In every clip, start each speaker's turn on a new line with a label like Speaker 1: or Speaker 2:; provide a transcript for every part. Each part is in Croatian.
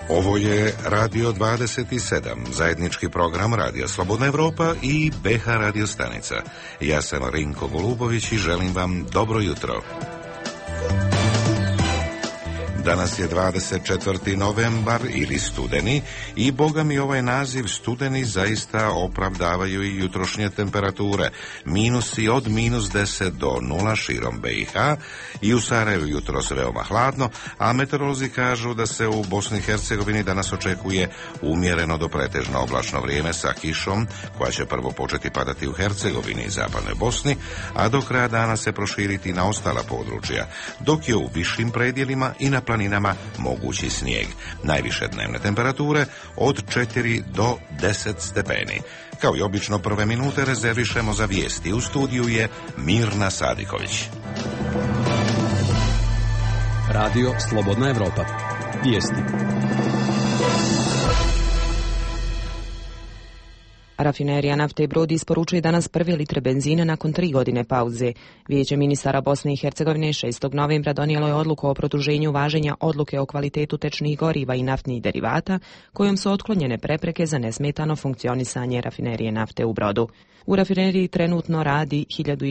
Speaker 1: Ovo je Radio 27, zajednički program Radija Slobodna Evropa i BH Radio stanica. Ja sam Rinko Golubović i želim vam dobro jutro. Danas je 24. novembar ili studeni i boga mi ovaj naziv studeni zaista opravdavaju i jutrošnje temperature. Minusi od -10 do 0 širom BiH i u Sarajevu jutros veoma hladno, a meteorolozi kažu da se u Bosni i Hercegovini danas očekuje umjereno do pretežno oblačno vrijeme sa kišom koja će prvo početi padati u Hercegovini i zapadnoj Bosni, a do kraja dana se proširiti na ostala područja, dok je u višim predjelima i na planinama mogući snijeg. Najviše dnevne temperature od 4 do 10 stepeni. Kao i obično prve minute rezervišemo za vijesti. U studiju je Mirna Sadiković.
Speaker 2: Radio Slobodna Evropa. Vijesti.
Speaker 3: Rafinerija nafte Brod isporučuje danas prve litre benzina nakon 3 godine pauze. Vijeće ministara Bosne i Hercegovine 6. novembra donijelo je odluku o produženju važenja odluke o kvalitetu tečnih goriva i naftnih derivata, kojom su otklonjene prepreke za nesmetano funkcionisanje rafinerije nafte u Brodu. U rafineriji trenutno radi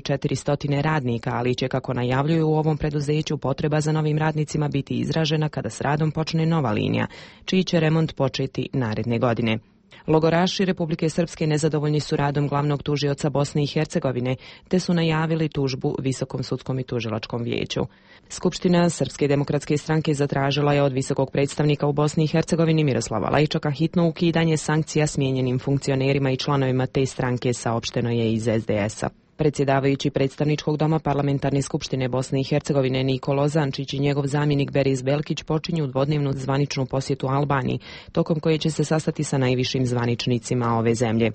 Speaker 3: 1400 radnika, ali će, kako najavljuju u ovom preduzeću, potreba za novim radnicima biti izražena kada s radom počne nova linija, čiji će remont početi naredne godine. Logoraši Republike Srpske nezadovoljni su radom glavnog tužioca Bosne i Hercegovine, te su najavili tužbu Visokom sudskom i tužilačkom vijeću. Skupština Srpske demokratske stranke zatražila je od visokog predstavnika u Bosni i Hercegovini Miroslava Lajčaka hitno ukidanje sankcija smijenjenim funkcionerima i članovima te stranke, saopšteno je iz SDS-a. Predsjedavajući predstavničkog doma Parlamentarne skupštine Bosne i Hercegovine Niko Lozančić i njegov zamjenik Beris Belkić počinju dvodnevnu zvaničnu posjetu Albaniji, tokom koje će se sastati sa najvišim zvaničnicima ove zemlje.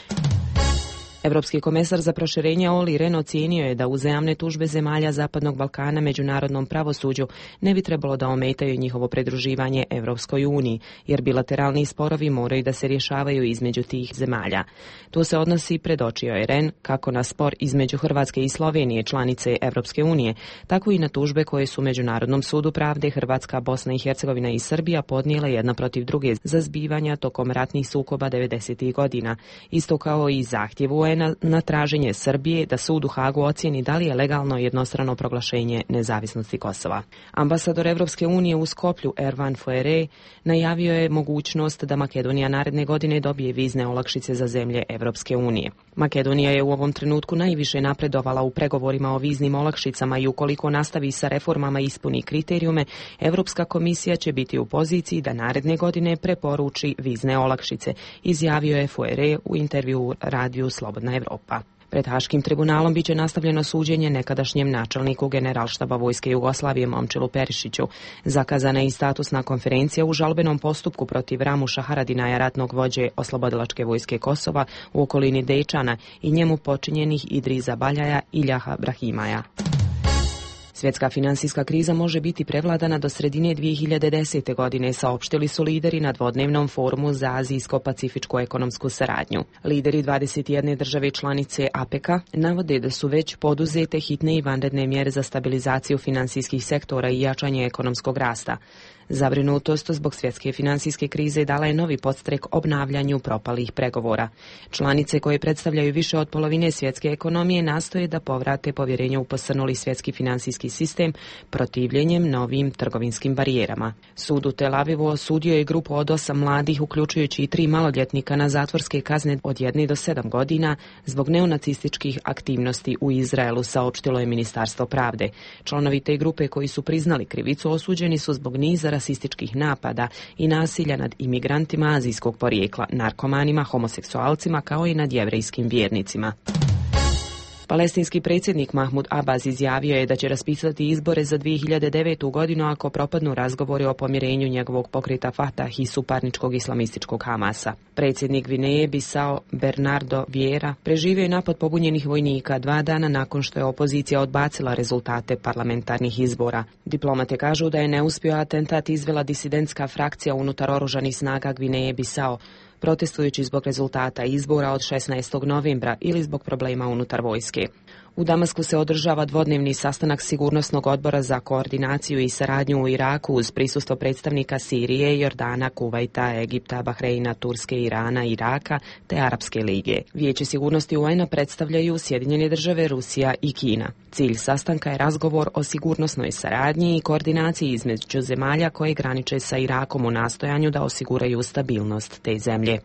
Speaker 3: Evropski komesar za proširenje Olli Rehn ocijenio je da uzajamne tužbe zemalja Zapadnog Balkana međunarodnom pravosuđu ne bi trebalo da ometaju njihovo pridruživanje Evropskoj uniji, jer bilateralni sporovi moraju da se rješavaju između tih zemalja. To se odnosi, predočio je Rehn, kako na spor između Hrvatske i Slovenije, članice Evropske unije, tako i na tužbe koje su Međunarodnom sudu pravde Hrvatska, Bosna i Hercegovina i Srbija podnijela jedna protiv druge za zbivanja tokom ratnih sukoba 90. godina, isto kao i zahtjevu na traženje Srbije da sud u Hagu ocijeni da li je legalno jednostrano proglašenje nezavisnosti Kosova. Ambasador Evropske unije u Skoplju Ervan Foere najavio je mogućnost da Makedonija naredne godine dobije vizne olakšice za zemlje Evropske unije. Makedonija je u ovom trenutku najviše napredovala u pregovorima o viznim olakšicama i ukoliko nastavi sa reformama i ispuni kriterijume, Evropska komisija će biti u poziciji da naredne godine preporuči vizne olakšice, izjavio je Foere u intervjuu Radiju Slobodna Evropa. Pred Haškim tribunalom biće nastavljeno suđenje nekadašnjem načelniku Generalštaba Vojske Jugoslavije Momčilu Perišiću. Zakazana je i statusna konferencija u žalbenom postupku protiv Ramuša Haradinaja, ratnog vođe Oslobodilačke vojske Kosova u okolini Dejčana i njemu počinjenih Idriza Baljaja i Ljaha Brahimaja. Svjetska finansijska kriza može biti prevladana do sredine 2010. godine, saopštili su lideri na dvodnevnom forumu za azijsko-pacifičku ekonomsku saradnju. Lideri 21 države članice APEC-a navode da su već poduzete hitne i vanredne mjere za stabilizaciju finansijskih sektora i jačanje ekonomskog rasta. Zabrinutost zbog svjetske finansijske krize dala je novi podstrek obnavljanju propalih pregovora. Članice koje predstavljaju više od polovine svjetske ekonomije nastoje da povrate povjerenje u posrnuli svjetski finansijski sistem protivljenjem novim trgovinskim barijerama. Sud u Tel Avivu osudio je grupu od 8 mladih, uključujući i 3 maloljetnika, na zatvorske kazne od 1 do 7 godina zbog neonacističkih aktivnosti u Izraelu, saopštilo je Ministarstvo pravde. Članovi te grupe koji su priznali krivicu osuđeni su zbog niza rasističkih napada i nasilja nad imigrantima azijskog porijekla, narkomanima, homoseksualcima kao i nad jevrejskim vjernicima. Palestinski predsjednik Mahmud Abbas izjavio je da će raspisati izbore za 2009. godinu ako propadnu razgovori o pomirenju njegovog pokreta Fatah i suparničkog islamističkog Hamasa. Predsjednik Gvineje Bisao Bernardo Vieira preživio je napad pobunjenih vojnika 2 dana nakon što je opozicija odbacila rezultate parlamentarnih izbora. Diplomate kažu da je neuspio atentat izvela disidentska frakcija unutar oružanih snaga Gvineje Bisao, protestujući zbog rezultata izbora od 16. novembra ili zbog problema unutar vojske. U Damasku se održava dvodnevni sastanak Sigurnosnog odbora za koordinaciju i saradnju u Iraku uz prisustvo predstavnika Sirije, Jordana, Kuvajta, Egipta, Bahreina, Turske, Irana, Iraka te Arapske lige. Vijeće sigurnosti UN-a predstavljaju Sjedinjene države, Rusija i Kina. Cilj sastanka je razgovor o sigurnosnoj saradnji i koordinaciji između zemalja koje graniče sa Irakom u nastojanju da osiguraju stabilnost te zemlje.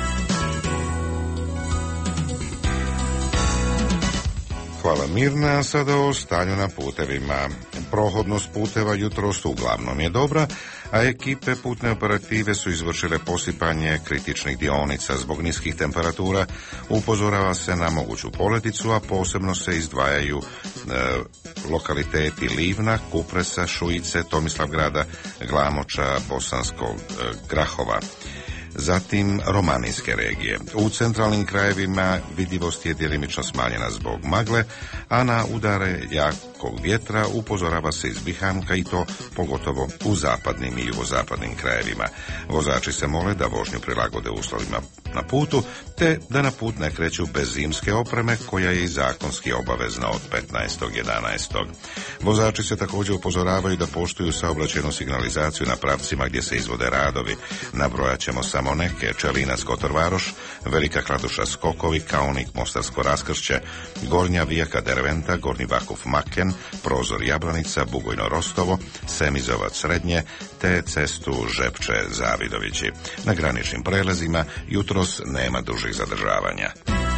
Speaker 1: Hvala Mirna, sada o stanju na putevima. Prohodnost puteva jutros uglavnom je dobra, a ekipe putne operative su izvršile posipanje kritičnih dionica zbog niskih temperatura. Upozorava se na moguću poledicu, a posebno se izdvajaju lokaliteti Livna, Kupresa, Šujice, Tomislavgrada, Glamoča, Bosanskog Grahova. Zatim romanijske regije. U centralnim krajevima vidljivost je djelimično smanjena zbog magle, a na udare jakog vjetra upozorava se iz Bihamka i to pogotovo u zapadnim i jugozapadnim krajevima. Vozači se mole da vožnju prilagode uslovima na putu, te da na put ne kreću bez zimske opreme koja je i zakonski obavezna od 15.11. Vozači se također upozoravaju da poštuju saobraćajnu signalizaciju na pravcima gdje se izvode radovi. Nabrojat ćemo samo neke: Čelinac, Kotor Varoš, Velika Kladuša, Skokovi, Kaunik, Mostarsko Raskršće, Gornja Vijaka, Derventa, Gornji Vakuf, Maken, Prozor, Jablanica, Bugojno, Rostovo, Semizovac, Srednje, te cestu Žepče, Zavidovići. Na graničnim prelazima jutros nema dužih zadržavanja.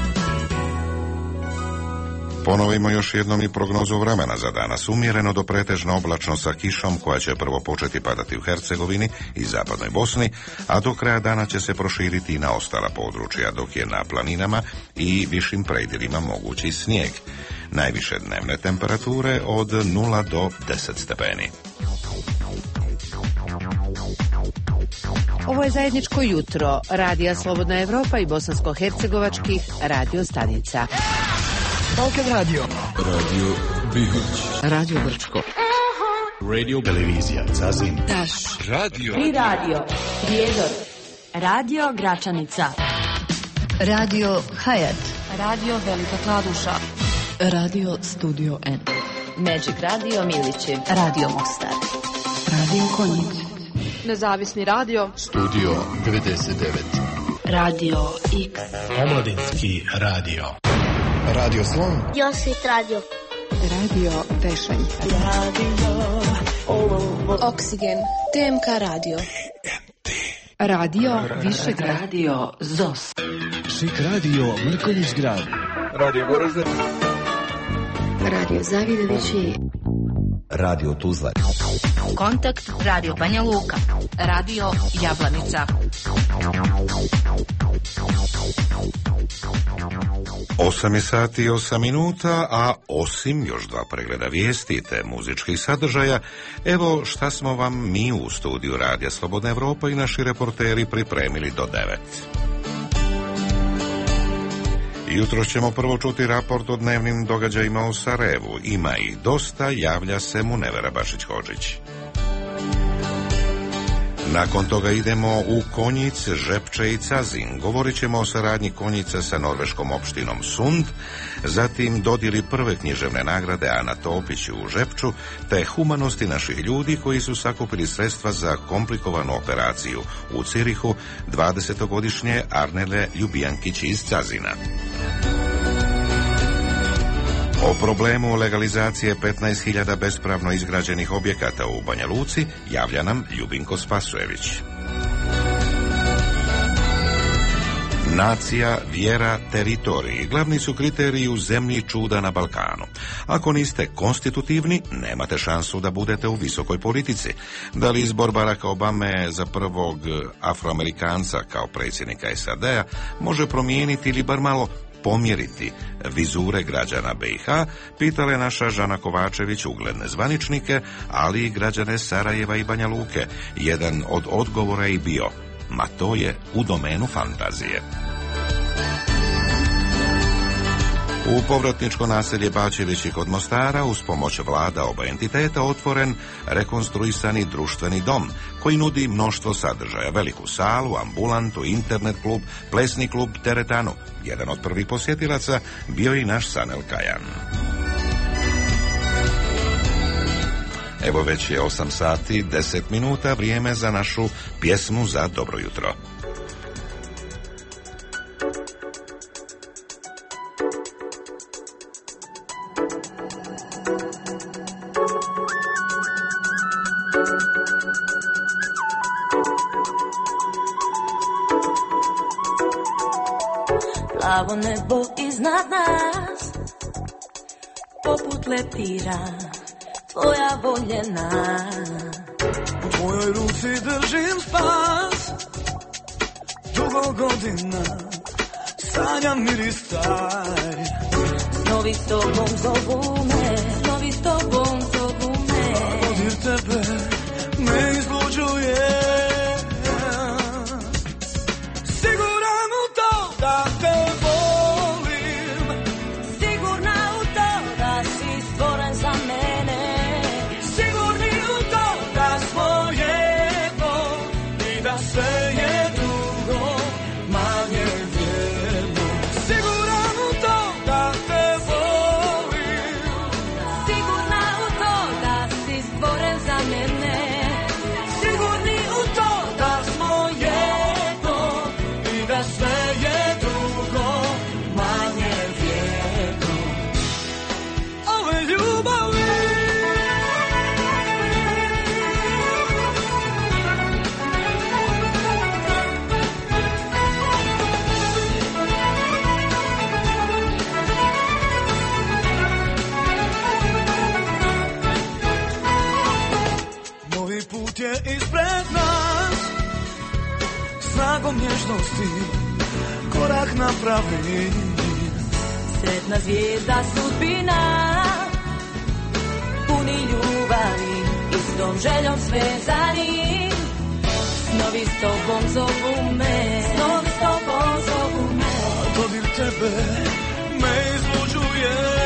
Speaker 1: Ponovimo još jednom i prognozu vremena za danas. Umjereno do pretežno oblačno sa kišom koja će prvo početi padati u Hercegovini i zapadnoj Bosni, a do kraja dana će se proširiti i na ostala područja, dok je na planinama i višim predjelima mogući snijeg. Najviše dnevne temperature od 0 do 10 stepeni.
Speaker 4: Ovo je zajedničko jutro Radija Slobodna Evropa i bosansko-hercegovačkih radio stanica.
Speaker 5: Balkan Radio. Radio Bihać.
Speaker 4: Radio Brčko.
Speaker 5: Radio Televizija Zazin.
Speaker 4: Daš.
Speaker 5: Radio.
Speaker 6: Tri radio. Prijedor. Radio Gračanica.
Speaker 7: Radio Hayat.
Speaker 6: Radio Velika Kladuša.
Speaker 7: Radio Studio N.
Speaker 6: Magic Radio Milići.
Speaker 7: Radio Mostar. Radio Konjic.
Speaker 6: Nezavisni radio.
Speaker 5: Studio 99.
Speaker 7: Radio X.
Speaker 5: Omladinski radio. Radio Slon.
Speaker 8: Josit radio.
Speaker 7: Radio Tešanj.
Speaker 8: Radio
Speaker 7: Oksigen. TMK radio. Radio Višegrad. Radio ZOS.
Speaker 5: Šik radio Mrkonjić grad. Radio Goražde.
Speaker 7: Radio Zavidovići.
Speaker 5: Radio Tuzla.
Speaker 6: Kontakt Radio Banja Luka. Radio Jablanica.
Speaker 1: Osam je sati i 8 minuta, a osim još dva pregleda vijesti te muzičkih sadržaja, evo šta smo vam mi u studiju Radija Slobodna Evropa i naši reporteri pripremili do 9. Jutro ćemo prvo čuti raport o dnevnim događajima u Sarajevu. Ima ih dosta, javlja se Munevera Bašić-Hodžić. Nakon toga idemo u Konjic, Žepče i Cazin. Govorit ćemo o saradnji Konjica sa norveškom opštinom Sund, zatim dodjeli prve književne nagrade Ana Topić u Žepču, te humanosti naših ljudi koji su sakupili sredstva za komplikovanu operaciju u Cirihu 20-godišnje Arnele Ljubijankić iz Cazina. O problemu legalizacije 15.000 bespravno izgrađenih objekata u Banja Luci javlja nam Ljubinko Spasojević. Nacija, vjera, teritoriji glavni su kriteriji u zemlji čuda na Balkanu. Ako niste konstitutivni, nemate šansu da budete u visokoj politici. Da li izbor Baracka Obame za prvog Afroamerikanca kao predsjednika SAD-a može promijeniti ili bar malo pomjeriti vizure građana BiH, pitala je naša Žana Kovačević ugledne zvaničnike, ali i građane Sarajeva i Banja Luke. Jedan od odgovora je bio: ma to je u domenu fantazije. U povratničko naselje Bačevići kod Mostara uz pomoć vlada oba entiteta otvoren rekonstruisani društveni dom koji nudi mnoštvo sadržaja: veliku salu, ambulantu, internet klub, plesni klub, teretanu, Jedan od prvih posjetilaca bio i naš Sanel Kajan. Evo već je 8 sati, 10 minuta, vrijeme za našu pjesmu za dobro jutro.
Speaker 9: Plavo nebo iznad nas, poput leptira, tvoja voljena.
Speaker 5: U tvojoj ruci držim spas, dugo godina, sanjam miris taj.
Speaker 9: Snovi s tobom zovu me, snovi s tobom zovu me.
Speaker 5: A dodir tebe me izluđuje. Siguran u to da te volim,
Speaker 9: sigurna u to da si stvoren za mene.
Speaker 5: sigurni u to da smo jedno i da sve je drugo manje vrijedno. Siguran u to da te volim,
Speaker 9: Sigurna u to da si stvoren za mene.
Speaker 5: sigurni u to da smo jedno i da sve je drugo manje vrijedno. Ove ljubavi novi put je ispred nas, snagom nježnosti korak napravi.
Speaker 9: Sretna zvijezda sudbina, puni ljubavi, istom željom svezani. Snovi s tobom zovu me, snovi s tobom zovu me.
Speaker 5: Dodir tebe me izluđuje.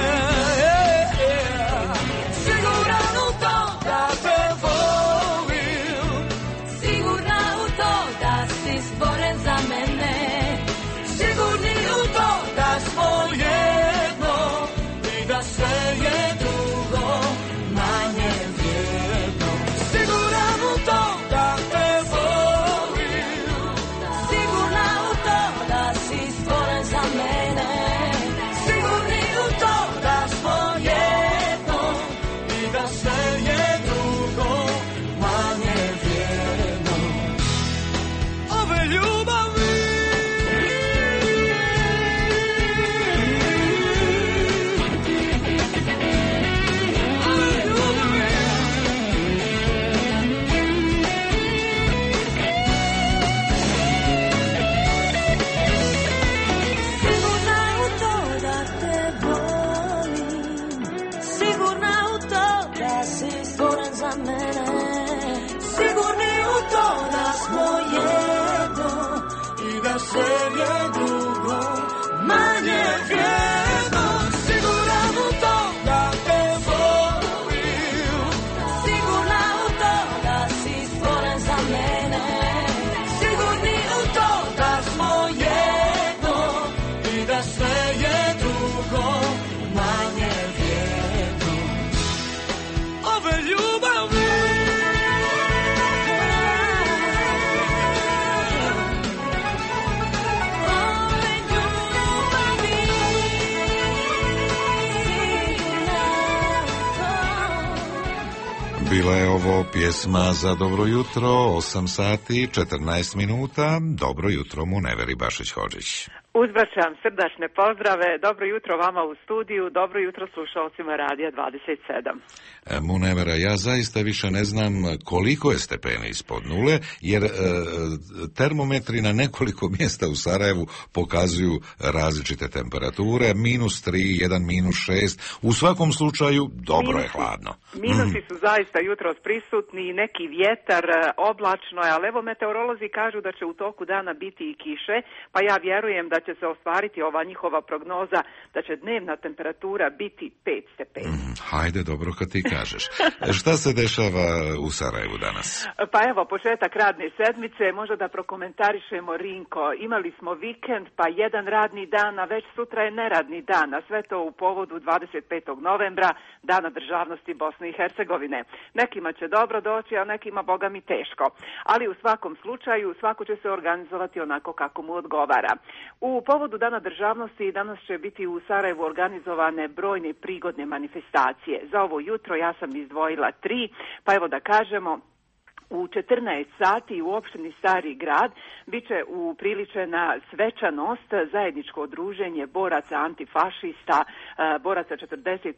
Speaker 5: Siguran u to da te volim,
Speaker 9: Sigurna u to da si stvoren za mene.
Speaker 5: sigurni u to da smo jedno i da sve je drugo manje vrijedno. Siguran u to da te volim,
Speaker 9: Sigurna u to da si stvoren za mene.
Speaker 5: sigurni u to da smo jedno i da sve je drugo manje vrijedno. Ove ljubavi
Speaker 9: Sigurna u to da te volim, sigurna u to da si stvoren za mene.
Speaker 5: sigurni u to da smo jedno i da sve je drugo manje vrijedno. Siguran u to da te volim,
Speaker 9: Sigurna u to da si stvoren za mene.
Speaker 5: sigurni u to da smo jedno i da sve je drugo manje vrijedno. Ove ljubavi
Speaker 1: Bila je ovo pjesma za dobro jutro, 8 sati, 14 minuta. Dobro jutro mu Neveri Bašić-Hodžić.
Speaker 10: Uzvraćam srdačne pozdrave, dobro jutro vama u studiju, dobro jutro slušalcima Radija 27.
Speaker 1: Munevera, ja zaista više ne znam koliko je stepeni ispod nule, jer termometri na nekoliko mjesta u Sarajevu pokazuju različite temperature, -3, jedan -6, u svakom slučaju dobro je hladno.
Speaker 10: Minusi su zaista jutros prisutni, neki vjetar, oblačno je, ali evo meteorolozi kažu da će u toku dana biti i kiše, pa ja vjerujem da će se ostvariti ova njihova prognoza da će dnevna temperatura biti 5 stepeni.
Speaker 1: Hajde, dobro kad ti kažeš. Šta se dešava u Sarajevu danas?
Speaker 10: Pa evo, početak radne sedmice, možda da prokomentarišemo Rinko. Imali smo vikend, pa jedan radni dan, a već sutra je neradni dan, a sve to u povodu 25. novembra, Dana državnosti Bosne i Hercegovine. Nekima će dobro doći, a nekima, boga mi, teško. Ali u svakom slučaju, svako će se organizovati onako kako mu odgovara. U povodu Dana državnosti danas će biti u Sarajevu organizovane brojne prigodne manifestacije. Za ovo jutro ja sam izdvojila 3, pa evo da kažemo, u 14 sati u opštini Stari Grad bit će upriličena svečanost, zajedničko udruženje boraca antifašista, boraca 41.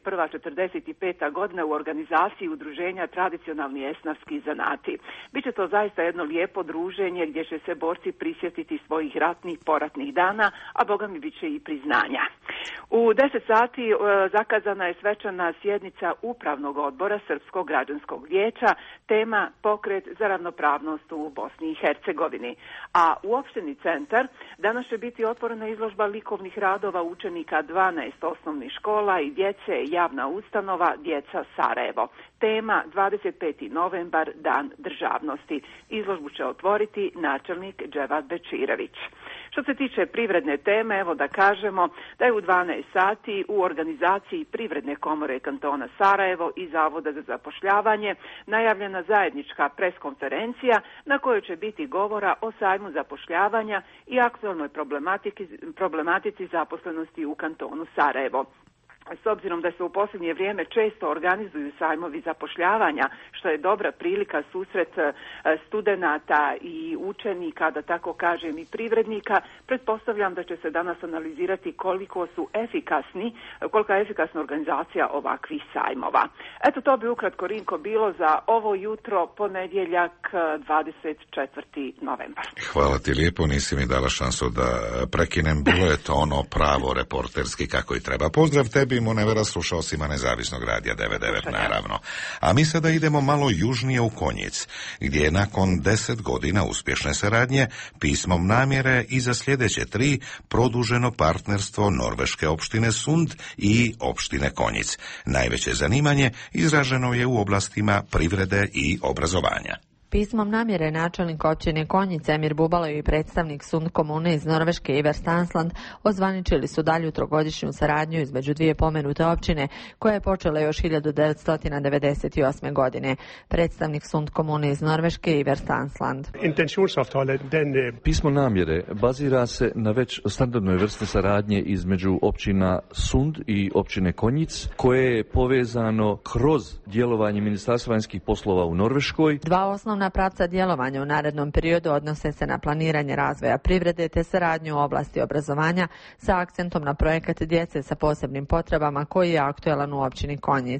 Speaker 10: 45. godina u organizaciji udruženja tradicionalni esnafski zanati. Biće to zaista jedno lijepo druženje gdje će se borci prisjetiti svojih ratnih poratnih dana, a boga mi bit će i priznanja. U 10 sati zakazana je svečana sjednica Upravnog odbora Srpskog građanskog vijeća, tema pokret za ravnopravnost u Bosni i Hercegovini. A u opštini Centar danas će biti otvorena izložba likovnih radova učenika 12 osnovnih škola i djece, javna ustanova Djeca Sarajevo. Tema 25. novembar, Dan državnosti. Izložbu će otvoriti načelnik Dževad Bečirević. Što se tiče privredne teme, evo da kažemo da je u 12 sati u organizaciji Privredne komore kantona Sarajevo i Zavoda za zapošljavanje najavljena zajednička preskonferencija na kojoj će biti govora o sajmu zapošljavanja i aktualnoj problematici zaposlenosti u kantonu Sarajevo. S obzirom da se u posljednje vrijeme često organizuju sajmovi zapošljavanja, što je dobra prilika susret studenata i učenika, da tako kažem i privrednika, pretpostavljam da će se danas analizirati kolika je efikasna organizacija ovakvih sajmova. Eto, to bi ukratko, Rinko, bilo za ovo jutro, ponedjeljak 24. novembar.
Speaker 1: Hvala ti lijepo, nisi mi dala šansu da prekinem, bilo je to ono pravo reporterski kako i treba. Pozdrav tebi, Monevera, slušalcima Nezavisnog radija 99, naravno. A mi sada idemo malo južnije u Konjic, gdje je nakon 10 godina uspješne saradnje pismom namjere i za sljedeće 3 produženo partnerstvo norveške opštine Sund i opštine Konjic. Najveće zanimanje izraženo je u oblastima privrede i obrazovanja.
Speaker 11: Pismom namjere načelnik općine Konjic Emir Bubalo i predstavnik Sund komune iz Norveške Iver Stansland ozvaničili su dalju trogodišnju saradnju između dvije pomenute općine koja je počela još 1998. godine. Predstavnik Sund komune iz Norveške Iver Stansland.
Speaker 12: Pismo namjere bazira se na već standardnoj vrsti saradnje između općina Sund i općine Konjic, koje je povezano kroz djelovanje Ministarstva vanjskih poslova u Norveškoj.
Speaker 11: Dva osnovna pravca djelovanja u narednom periodu odnose se na planiranje razvoja privrede te saradnju u oblasti obrazovanja sa akcentom na projekat djece sa posebnim potrebama koji je aktualan u općini Konjic.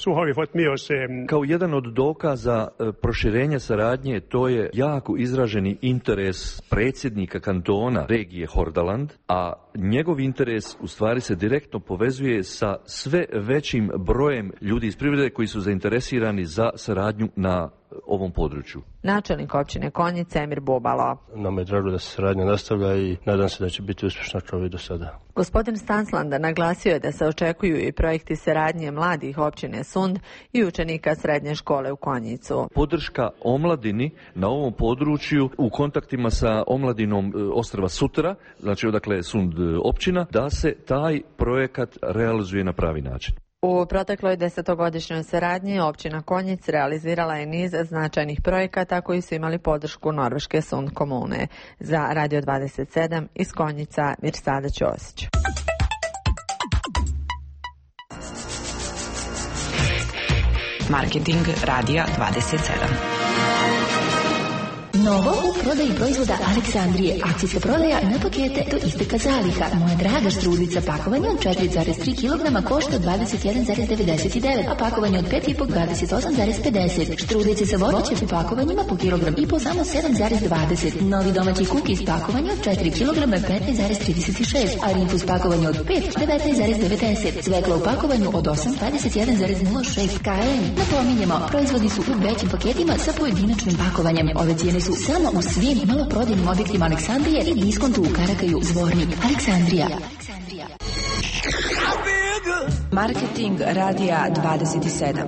Speaker 12: Kao jedan od dokaza proširenja saradnje, to je jako izraženi interes predsjednika kantona regije Hordaland, a njegov interes u stvari se direktno povezuje sa sve većim brojem ljudi iz privrede koji su zainteresirani za saradnju na ovom području.
Speaker 11: Načelnik općine Konjic Emir Bubalo.
Speaker 13: Nama je drago da se saradnja nastavlja i nadam se da će biti uspješna kao i do sada.
Speaker 11: Gospodin Stanslanda naglasio je da se očekuju i projekti saradnje mladih općine Sund i učenika srednje škole u Konjicu.
Speaker 12: Podrška omladini na ovom području u kontaktima sa omladinom ostrva Sutra, znači odakle Sund općina, da se taj projekat realizuje na pravi način.
Speaker 11: U protekloj 10-godišnjoj saradnji općina Konjic realizirala je niz značajnih projekata koji su imali podršku Norveške Sund komune. Za Radio 27 iz Konjica Mirsada Ćosić.
Speaker 3: Marketing Radija 27.
Speaker 14: Novo u prodaji proizvoda Aleksandrije. Akcijska prodaja na pakete do isteka zaliha. Moja draga štrudica pakovanje od 4,3 kg košta 21,99, a pakovanje od 5,5 28,50. Štrudice sa voćem u pakovanjima po kilogram i po samo 7,20. Novi domaći kukis pakovanje od 4 kg 15,36, a rinfus pakovanje od 5 19,90. Cvekla u pakovanju od 8 21,06. KM. Napominjemo, proizvodi su u većim paketima sa pojedinačnim pakovanjem. Ove cijene su su samo u svim maloprodajnim objektima Aleksandrije i diskontu u Karakaju Zvornik. Aleksandrija.
Speaker 3: Marketing radija 27.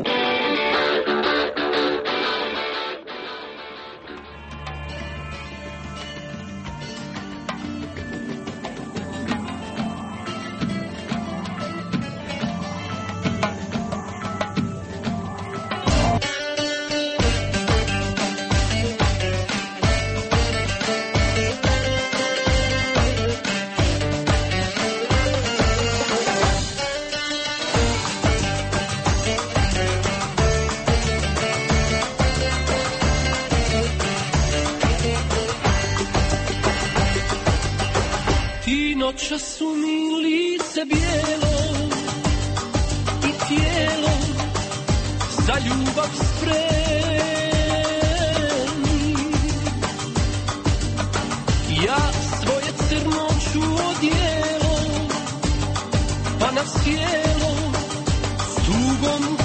Speaker 15: Noća su mi lice bijelo i tijelo za ljubav spremni. Ja svoje crno ću odijelo pa na sjelo s tugom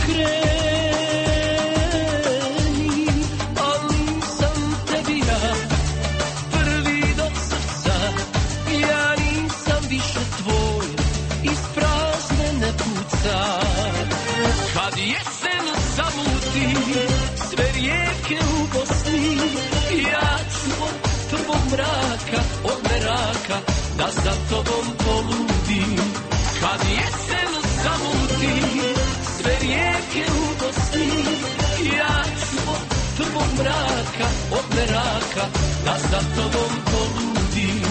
Speaker 15: kreni, al nisam tebi ja prvi do srca, ja više tvoj iz prazne ne puca. Kad jesen zamuti sve rijeke u Bosni, ja ću od prvog mraka, od meraka da za tobom poludim. Kad jesen zamuti sve rijeke u Bosni, ja ću od prvog mraka, od meraka da za tobom poludim.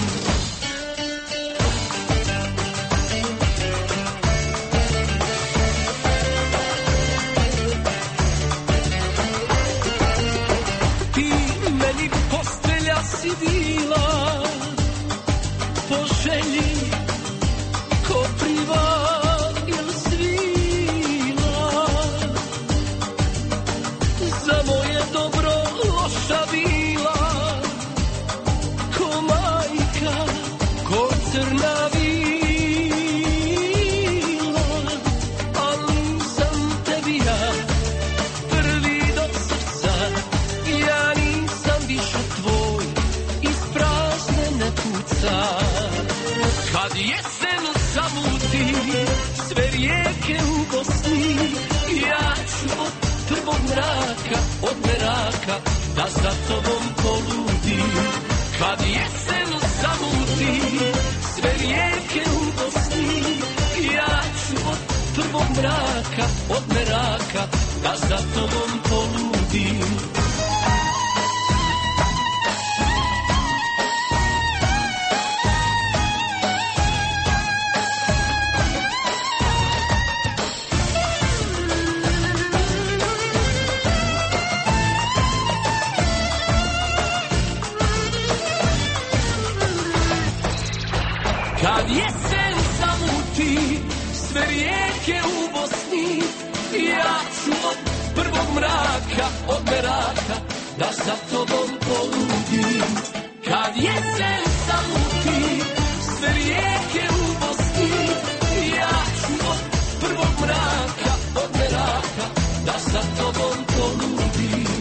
Speaker 15: Si bila po želji kopriva il svila, za moje dobro loša bila, ko majka, ko crna vila, al nisam tebi ja prvi do srca, ja nisam više tvoj iz prazne ne puca. Kad jesen zamuti sve rijeke u Bosni, ja ću od prvog mraka, od meraka da za tobom poludim. Kad jesen zamuti sve rijeke u Bosni, ja ću od prvog mraka, od meraka da za tobom poludim. 1. mraka od meraka da sa tobom poludim. Kad jesen zamuti sve rijeke u Bosni, ja ću od 1. mraka od meraka da sa tobom poludim.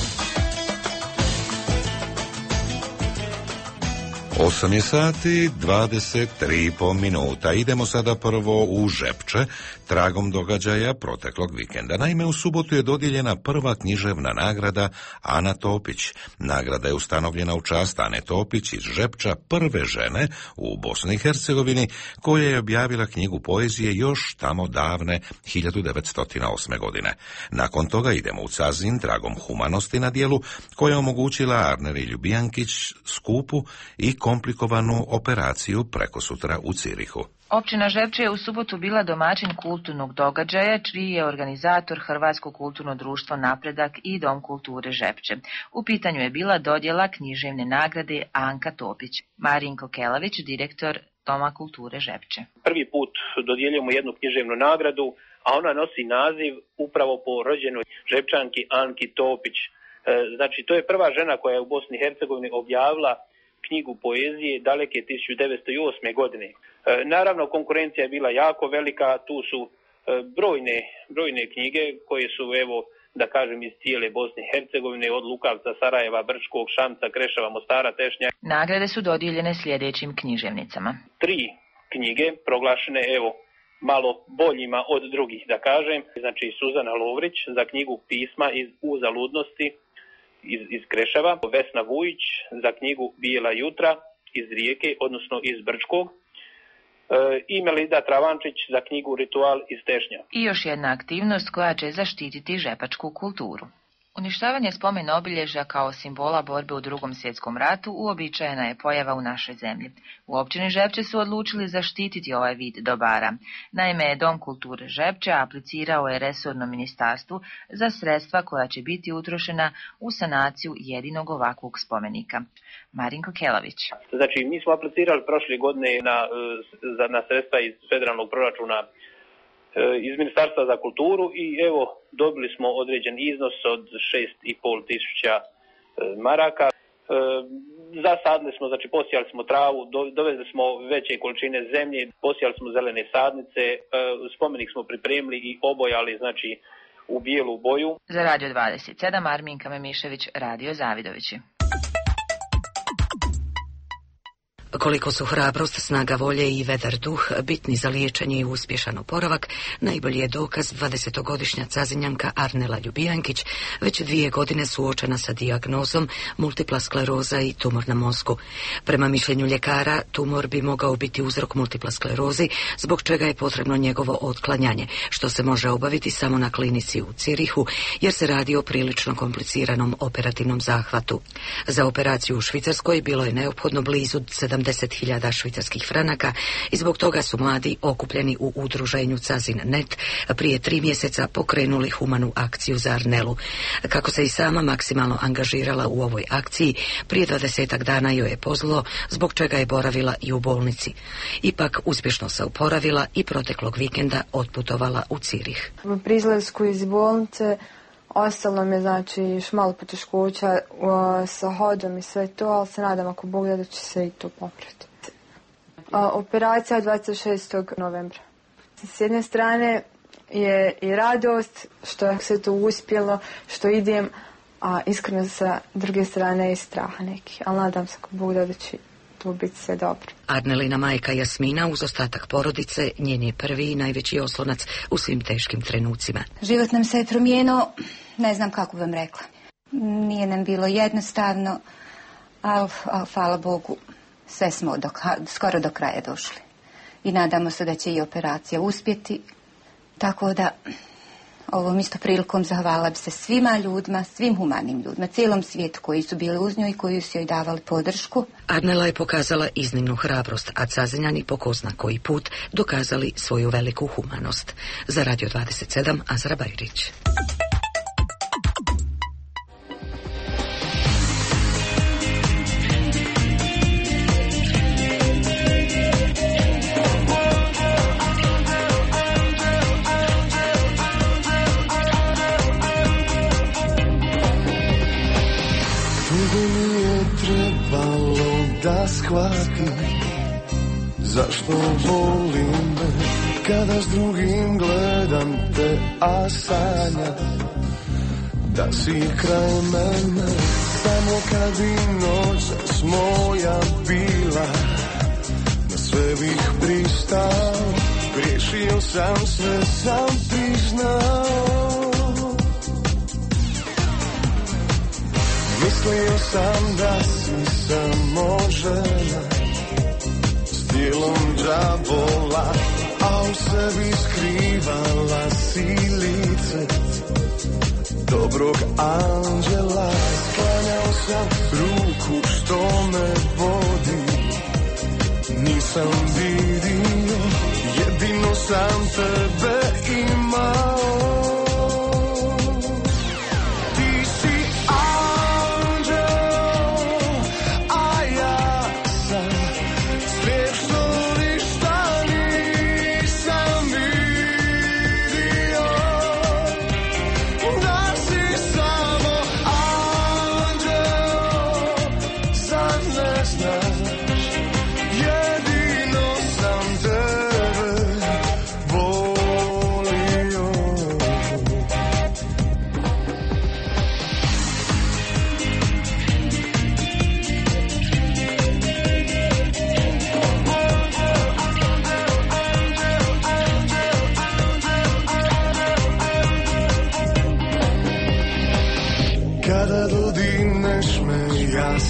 Speaker 1: 8 je sati, 23,5 minuta. Idemo sada prvo u Žepče, tragom događaja proteklog vikenda. Naime, u subotu je dodijeljena prva književna nagrada Ana Topić. Nagrada je ustanovljena u čast Ane Topić iz Žepča, prve žene u Bosni i Hercegovini, koja je objavila knjigu poezije još tamo davne 1908. godine. Nakon toga idemo u Cazin, tragom humanosti na dijelu, koja je omogućila Arneri Ljubijankić skupu i komplikovanu operaciju prekosutra u Cirihu.
Speaker 16: Općina Žepče je u subotu bila domaćin kulturnog događaja, čiji je organizator Hrvatsko kulturno društvo Napredak i Dom kulture Žepče. U pitanju je bila dodjela književne nagrade Anka Topić. Marinko Kelavić, direktor Doma kulture Žepče.
Speaker 17: Prvi put dodjeljujemo jednu književnu nagradu, a ona nosi naziv upravo po rođenoj Žepčanki Anki Topić. Znači, to je prva žena koja je u Bosni i Hercegovini objavila knjigu poezije daleke 1908. godine. Naravno, konkurencija je bila jako velika, tu su brojne knjige koje su evo da kažem iz cijele Bosne i Hercegovine, od Lukavca, Sarajeva, Brčkog, Šamca, Kreševa, Mostara, Tešnja.
Speaker 16: Nagrade su dodijeljene sljedećim književnicama. 3 knjige proglašene, evo, malo boljima od drugih, da kažem. Znači Suzana Lovrić za knjigu Pisma iz uzaludnosti iz Kreševa, Vesna Vujić za knjigu Bijela jutra iz Rijeke, odnosno iz Brčkog, i Melida Travančić za knjigu Ritual iz Tešnja. I još jedna aktivnost koja će zaštititi žepačku kulturu. Uništavanje spomen obilježja kao simbola borbe u Drugom svjetskom ratu uobičajena je pojava u našoj zemlji. U općini Žepče su odlučili zaštititi ovaj vid dobara. Naime, Dom kulture Žepče aplicirao je resornom ministarstvu za sredstva koja će biti utrošena u sanaciju jedinog ovakvog spomenika. Marinko Kelavić.
Speaker 17: Znači, mi smo aplicirali prošle godine na sredstva iz federalnog proračuna iz Ministarstva za kulturu i evo dobili smo određen iznos od 6.500 tisuća maraka. Zasadili smo, znači posijali smo travu, dovezli smo veće količine zemlje, posijali smo zelene sadnice, spomenik smo pripremili i obojali, znači u bijelu boju.
Speaker 16: Za Radio 27 Arminka Memišević, Radio Zavidovići.
Speaker 18: Koliko su hrabrost, snaga volje i vedar duh bitni za liječenje i uspješan oporavak, najbolji je dokaz 20-godišnja cazinjanka Arnela Ljubijankić, već 2 godine suočena sa dijagnozom multipla skleroza i tumor na mozgu. Prema mišljenju ljekara, tumor bi mogao biti uzrok multipla sklerozi, zbog čega je potrebno njegovo otklanjanje, što se može obaviti samo na klinici u Cirihu, jer se radi o prilično kompliciranom operativnom zahvatu. Za operaciju u Švicarskoj bilo je neophodno blizu 70.000 švicarskih franaka i zbog toga su mladi okupljeni u udruženju Cazin.net prije 3 mjeseca pokrenuli humanu akciju za Arnelu. Kako se i sama maksimalno angažirala u ovoj akciji, prije 20 dana joj je pozlo, zbog čega je boravila i u bolnici. Ipak uspješno se oporavila i proteklog vikenda otputovala u Cirih.
Speaker 19: Pri izlasku iz bolnice ostalo mi je, znači, još malo poteškoća sa hodom i sve to, ali se nadam ako Bog da će se i to popraviti. Operacija 26. novembra. S jedne strane je i radost što je sve to uspjelo, što idem, a iskreno sa druge strane je i straha neki, ali nadam se ako Bog da će to biti sve dobro.
Speaker 18: Arnelina majka Jasmina uz ostatak porodice njen je prvi i najveći oslonac u svim teškim trenucima.
Speaker 20: Život nam se je promijenio, ne znam kako vam rekla. Nije nam bilo jednostavno, ali hvala Bogu, sve smo skoro do kraja došli. I nadamo se da će i operacija uspjeti, tako da ovom isto prilikom zahvala bi se svima ljudima, svim humanim ljudima, cijelom svijetu koji su bili uz njoj i koji su joj davali podršku.
Speaker 18: Arnela je pokazala iznimnu hrabrost, a Cazinjani po ko zna koji put dokazali svoju veliku humanost. Za Radio 27, Azra Bajrić.
Speaker 21: Da shvatim zašto volim me kada s drugim gledam te, a sanjam da si kraj mene. Samo kad bi noćas moja bila, na sve bih pristao. Griješio sam, sve sam priznao. Mislio sam da si samo žena s tijelom đavola, a u sebi skrivala si lice dobrog anđela. Sklanjao sam ruku što me vodi, nisam vidio, jedino sam tebe imao. Slijep što ništa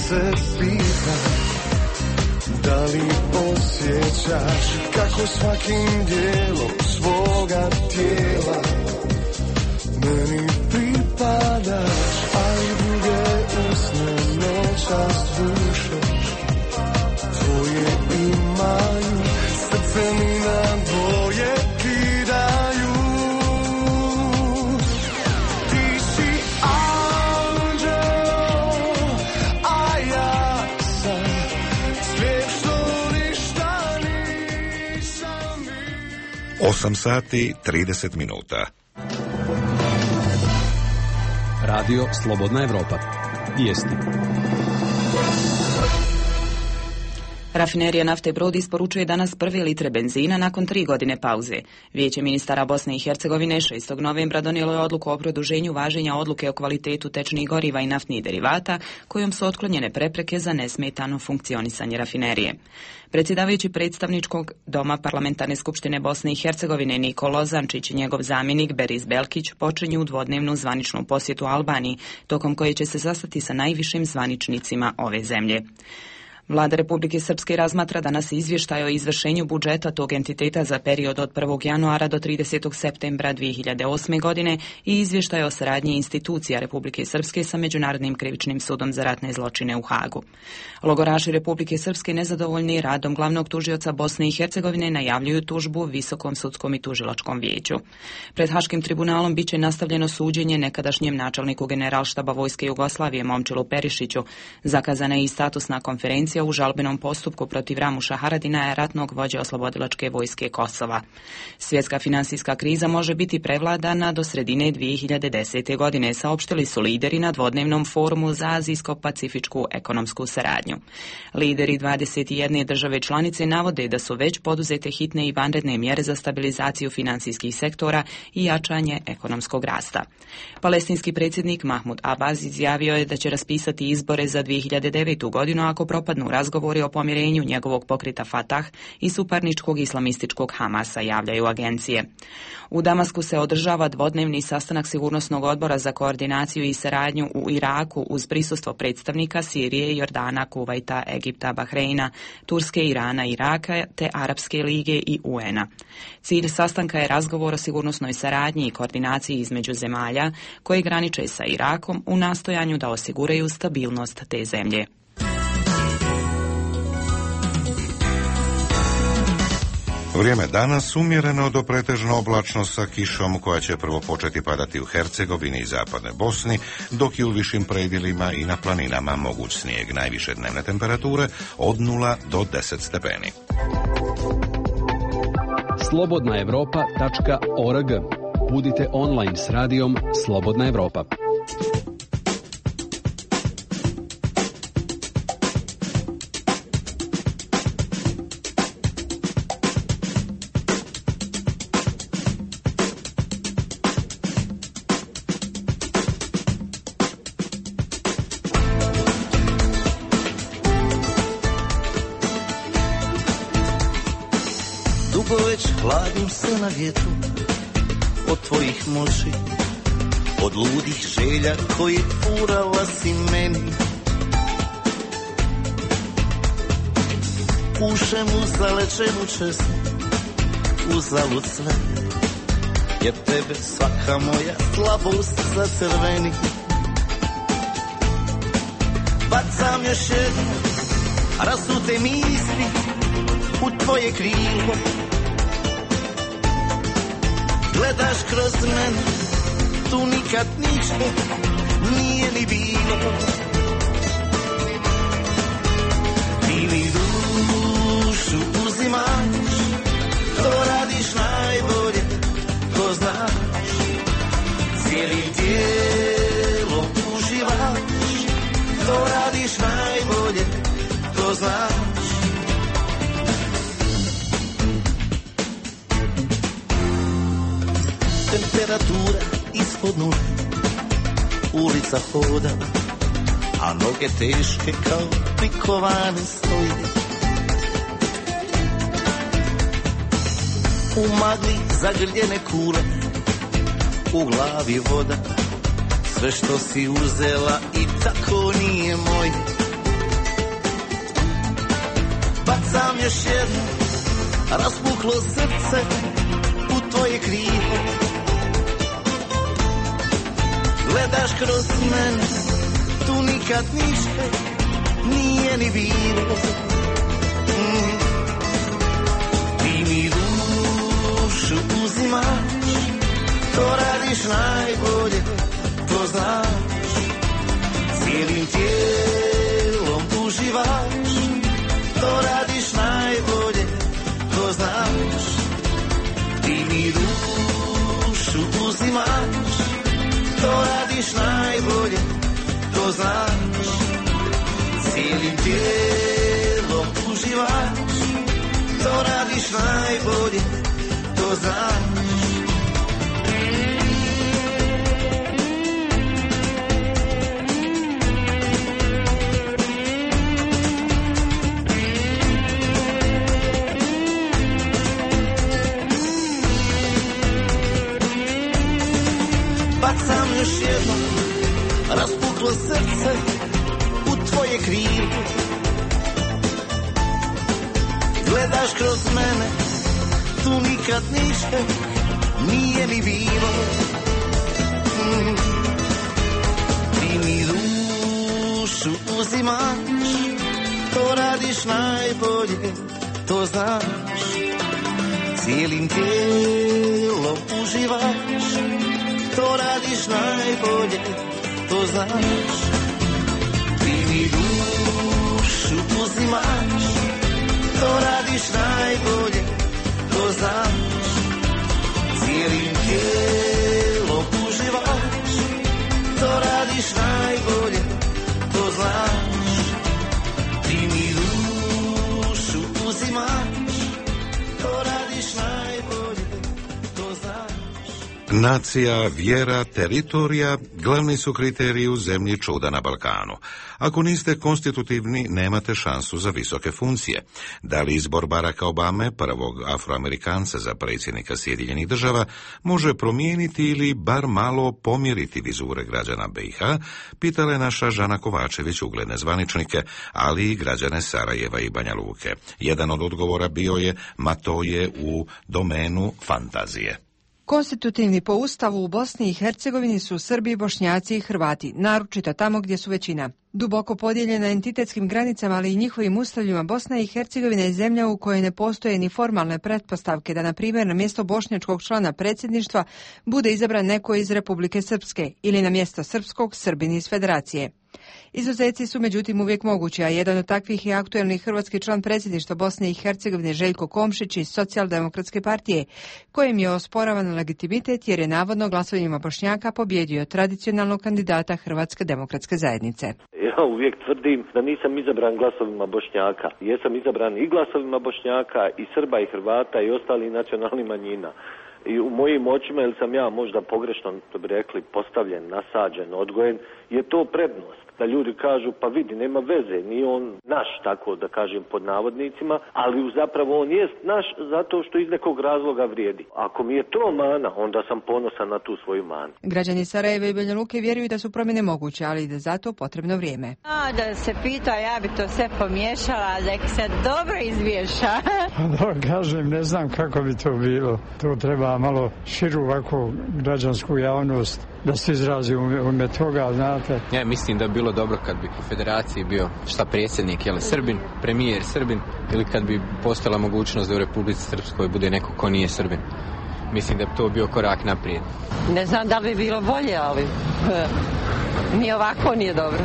Speaker 21: se pitam, da li osjećaš kako svakim dijelom svoga tijela meni pripadaš, a i druge usne noćas slušaš, tvoje imaju, srce mi na dvoje kidaju. Ti si anđeo, a ja sam svijet što ništa nisam vidio.
Speaker 1: 8 sati 30 minuta.
Speaker 2: Radio Slobodna Evropa. Vijesti.
Speaker 3: Rafinerija nafte Brod isporučuje danas prve litre benzina nakon 3 godine pauze. Vijeće ministara Bosne i Hercegovine 6. novembra donijelo je odluku o produženju važenja odluke o kvalitetu tečnih goriva i naftnih derivata, kojom su otklonjene prepreke za nesmetano funkcionisanje rafinerije. Predsjedavajući predstavničkog doma Parlamentarne skupštine Bosne i Hercegovine Niko Lozančić i njegov zamjenik Beris Belkić počinju dvodnevnu zvaničnu posjetu Albaniji, tokom koje će se sastati sa najvišim zvaničnicima ove zemlje. Vlada Republike Srpske razmatra danas izvještaj o izvršenju budžeta tog entiteta za period od 1. januara do 30. septembra 2008. godine i izvještaj o saradnji institucija Republike Srpske sa Međunarodnim krivičnim sudom za ratne zločine u Hagu. Logoraši Republike Srpske nezadovoljni radom glavnog tužioca Bosne i Hercegovine najavljuju tužbu Visokom sudskom i tužilačkom vijeću. Pred Haškim tribunalom biće nastavljeno suđenje nekadašnjem načelniku Generalštaba Vojske Jugoslavije Momčilu Perišiću. Zakazana je i statusna konferencija u žalbenom postupku protiv Ramuša Haradina, ratnog vođe oslobodilačke vojske Kosova. Svjetska finansijska kriza može biti prevladana do sredine 2010. godine, saopštili su lideri na dvodnevnom forumu za azijsko-pacifičku ekonomsku saradnju. Lideri 21 države članice navode da su već poduzete hitne i vanredne mjere za stabilizaciju finansijskih sektora i jačanje ekonomskog rasta. Palestinski predsjednik Mahmud Abbas izjavio je da će raspisati izbore za 2009. godinu ako propadnu razgovori o pomirenju njegovog pokreta Fatah i suparničkog islamističkog Hamasa, javljaju agencije. U Damasku se održava dvodnevni sastanak Sigurnosnog odbora za koordinaciju i saradnju u Iraku uz prisustvo predstavnika Sirije, Jordana, Kuvajta, Egipta, Bahreina, Turske, Irana, Iraka te Arapske lige i UN-a. Cilj sastanka je razgovor o sigurnosnoj saradnji i koordinaciji između zemalja koje graniče sa Irakom u nastojanju da osiguraju stabilnost te zemlje.
Speaker 1: Vrijeme danas umjereno do pretežno oblačno sa kišom koja će prvo početi padati u Hercegovini i zapadnoj Bosni, dok je u višim predjelima i na planinama moguć snijeg. Najviše dnevne temperature od 0 do 10 stepeni.
Speaker 2: Slobodnaevropa.org. Budite online s radijom Slobodna Evropa.
Speaker 22: Hladim se na vjetru od tvojih moći, od ludih želja koji furala si meni. Pušem uzalečenu česmu, uzalud sve, jer tebe svaka moja slabost zacrveni. Bacam još jednu rasute misli u tvoje krilo. Gledaš kroz mene, tu nikad ništa nije ni bilo. Ti mi dušu uzimaš, to radiš najbolje, to znaš. Cijelim tijelom uživaš, to radiš najbolje, to znaš. Temperatura ispod nule, ulica hoda, a noge teške kao prikovane stoje. U magli zagrljene kule, u glavi voda, sve što si uzela i tako nije moje. Bacam još jedno raspuklo srce u tvoje krivo. Gledaš kroz mene, tu nikad ništa nije ni bilo. Ti mi dušu uzimaš, to radiš najbolje, to znaš. Cijelim tijelom uživaš, to radiš najbolje, to znaš. Ti mi dušu uzimaš, to radiš najbolje, to znaš. Cijelim tijelom uživaš, to radiš najbolje, to znaš. Bacam još jedno raspuklo srce u tvoje krilo. Gledaš kroz mene, tu nikad ništa nije ni bilo. Ti mi dušu uzimaš, to radiš najbolje, to znaš. Cijelim tijelom uživaš, to radiš najbolje, to znaš. Ti mi dušu uzimaš, to radiš najbolje, to znaš. Cijelim tijelom uživaš, to radiš najbolje, to znaš. Ti mi dušu uzimaš, to radiš najbolje, to znaš.
Speaker 1: Nacija, vjera, teritorija glavni su kriteriji u zemlji čuda na Balkanu. Ako niste konstitutivni, nemate šansu za visoke funkcije. Da li izbor Baracka Obame, prvog Afroamerikanca za predsjednika Sjedinjenih Država, može promijeniti ili bar malo pomjeriti vizure građana BiH, pitala je naša Žana Kovačević ugledne zvaničnike, ali i građane Sarajeva i Banja Luke. Jedan od odgovora bio je, ma to je u domenu fantazije.
Speaker 4: Konstitutivni po Ustavu u Bosni i Hercegovini su Srbi, Bošnjaci i Hrvati, naročito tamo gdje su većina. Duboko podijeljena entitetskim granicama, ali i njihovim ustavljima, Bosna i Hercegovina je zemlja u kojoj ne postoje ni formalne pretpostavke da, na primjer, na mjesto bošnjačkog člana predsjedništva bude izabran neko iz Republike Srpske ili na mjesto srpskog Srbin iz Federacije. Izuzeci su međutim uvijek mogući, a jedan od takvih je aktuelni hrvatski član predsjedništva Bosne i Hercegovine Željko Komšić iz Socijaldemokratske partije, kojem je osporavan legitimitet jer je navodno glasovima Bošnjaka pobjedio tradicionalnog kandidata Hrvatske demokratske zajednice.
Speaker 8: Ja uvijek tvrdim da nisam izabran glasovima Bošnjaka. Jesam izabran i glasovima Bošnjaka i Srba i Hrvata i ostalih nacionalnih manjina. I u mojim očima, ili sam ja možda pogrešno, to bi rekli, postavljen, nasađen, odgojen, je to prednost. Da ljudi kažu, pa vidi, nema veze, nije on naš, tako da kažem pod navodnicima, ali zapravo on jest naš zato što iz nekog razloga vrijedi. Ako mi je to mana, onda sam ponosan na tu svoju manu.
Speaker 4: Građani Sarajeva i Banja Luke vjeruju da su promjene moguće, ali da je zato potrebno vrijeme.
Speaker 23: Da se pita, ja bi to sve pomiješala, da se dobro izmiješa.
Speaker 24: Da kažem, ne znam kako bi to bilo. To treba malo širu ovako građansku javnost da se izrazi u ime toga, znate.
Speaker 25: Ja mislim da bi bilo dobro kad bi u federaciji bio šta predsjednik, jel Srbin, premijer Srbin, ili kad bi postala mogućnost da u Republici Srpskoj bude neko ko nije Srbin. Mislim da bi to bio korak naprijed.
Speaker 23: Ne znam da bi bilo bolje, ali ni ovako nije dobro.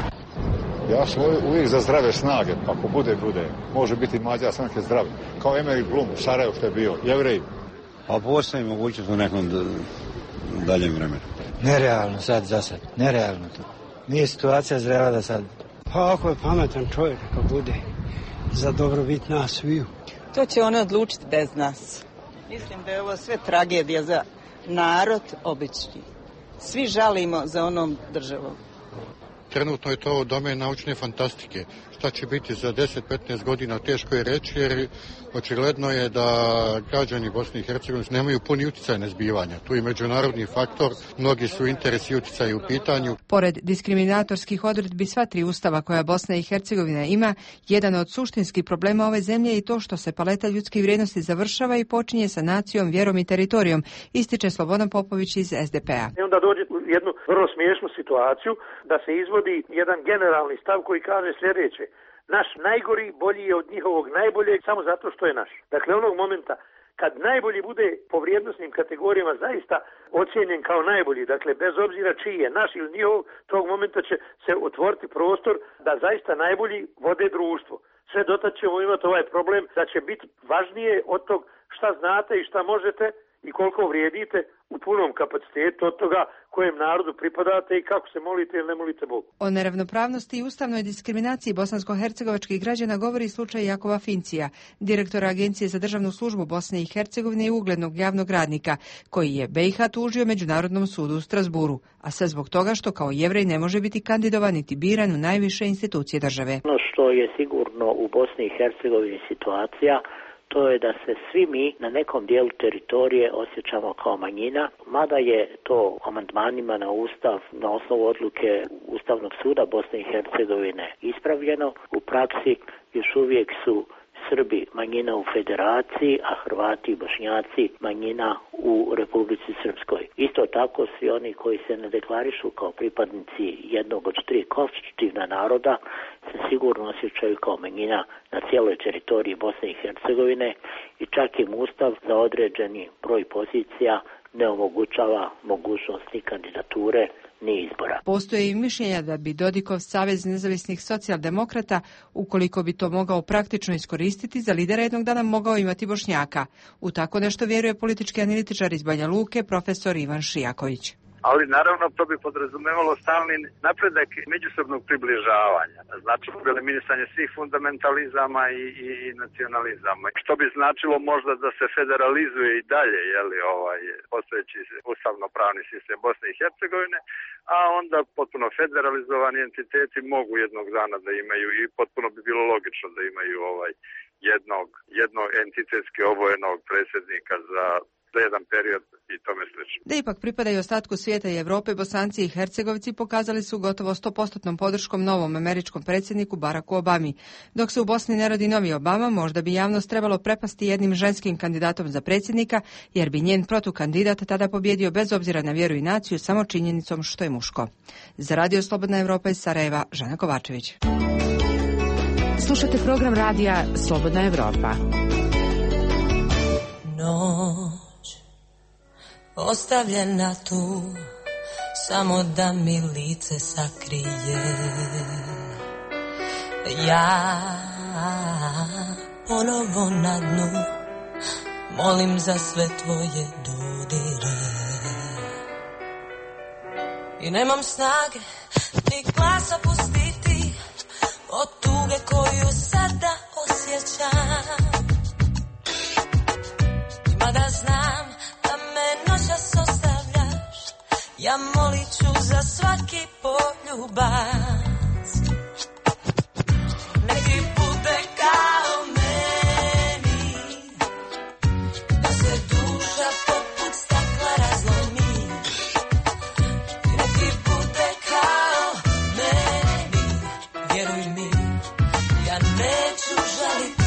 Speaker 26: Ja sam uvijek za zdrave snage, pa ako bude. Može biti Mađar stranke zdravi. Kao Emery Blum u Sarajevu što je bio, Jevrej.
Speaker 27: A postoji mogućnost u nekom daljem vremenu.
Speaker 28: Nerealno sad, za sad. Nerealno to. Nije situacija zrela da sad.
Speaker 29: Pa ako je pametan čovjek, ako bude za dobrobit nas sviju.
Speaker 30: To će oni odlučiti bez nas. Mislim da je ovo sve tragedija za narod obični. Svi žalimo za onom državom.
Speaker 26: Trenutno je to domen naučne fantastike. Šta će biti za 10-15 godina teško je reći, jer očigledno je da građani Bosne i Hercegovine nemaju puni utjecaj na zbivanja. Tu je međunarodni faktor, mnogi su interesi i utjecaji u pitanju.
Speaker 4: Pored diskriminatorskih odredbi sva tri ustava koja Bosna i Hercegovina ima, jedan od suštinskih problema ove zemlje je i to što se paleta ljudskih vrijednosti završava i počinje sa nacijom, vjerom i teritorijom, ističe Slobodan Popović iz SDP-a.
Speaker 5: I onda dođe u jednu vrlo smiješnu situaciju da se izvodi jedan generalni stav koji kaže sljedeće: naš najgori bolji je od njihovog najboljeg samo zato što je naš. Dakle, onog momenta kad najbolji bude po vrijednosnim kategorijama zaista ocijenjen kao najbolji, dakle bez obzira čiji je naš ili njihov, tog momenta će se otvoriti prostor da zaista najbolji vode društvo. Sve dotad ćemo imati ovaj problem da će biti važnije od tog šta znate i šta možete i koliko vrijedite u punom kapacitetu od toga kojem narodu pripadate i kako se molite ili ne molite Bogu.
Speaker 4: O neravnopravnosti i ustavnoj diskriminaciji bosansko-hercegovačkih građana govori slučaj Jakova Fincija, direktora Agencije za državnu službu Bosne i Hercegovine i uglednog javnog radnika, koji je BiH tužio Međunarodnom sudu u Strasburu, a sve zbog toga što kao Jevrej ne može biti kandidovan niti biran u najviše institucije države.
Speaker 6: Ono što je sigurno u Bosni i Hercegovini situacija, to je da se svi mi na nekom dijelu teritorije osjećamo kao manjina, mada je to amandmanima na Ustav, na osnovu odluke Ustavnog suda Bosne i Hercegovine ispravljeno. U praksi još uvijek su Srbi manjina u Federaciji, a Hrvati i Bošnjaci manjina u Republici Srpskoj. Isto tako svi oni koji se ne deklarišu kao pripadnici jednog od tri konstitutivna naroda se sigurno osjećaju kao manjina na cijeloj teritoriji Bosne i Hercegovine i čak im Ustav za određeni broj pozicija ne omogućava mogućnost ni kandidature ni izbora.
Speaker 4: Postoje i mišljenja da bi Dodikov Savez nezavisnih socijaldemokrata, ukoliko bi to mogao praktično iskoristiti, za lidera jednog dana mogao imati Bošnjaka. U tako nešto vjeruje politički analitičar iz Banja Luke, profesor Ivan Šijaković.
Speaker 7: Ali naravno to bi podrazumevalo stalni napredak međusobnog približavanja, znači eliminisanje svih fundamentalizama i nacionalizama, što bi značilo možda da se federalizuje i dalje postojeći ustavno-pravni sistem Bosne i Hercegovine, a onda potpuno federalizovani entiteti mogu jednog dana da imaju, i potpuno bi bilo logično da imaju jednog entitetski obojenog predsjednika za jedan period i tome slično.
Speaker 4: Da ipak pripadaju ostatku svijeta i Europe, Bosanci i Hercegovci pokazali su gotovo 100% podrškom novom američkom predsjedniku Baracku Obami. Dok se u Bosni ne rodi novi Obama, možda bi javnost trebalo prepasti jednim ženskim kandidatom za predsjednika, jer bi njen protukandidat tada pobjedio bez obzira na vjeru i naciju samo činjenicom što je muško. Za Radio Slobodna Evropa iz Sarajeva, Žana Kovačević.
Speaker 3: Slušate program radija Slobodna Evropa.
Speaker 9: Ostavljena tu, samo da mi lice sakrije. Ja ponovo na dnu, molim za sve tvoje dodire. I nemam snage ni glasa pustiti od tuge koju sada osjećam. I mada znam noćas ostavljaš, ja molit ću za svaki poljubac. Neki bude kao meni, da se duša poput stakla razlomi. Neki bude kao meni, vjeruj mi, ja neću žaliti.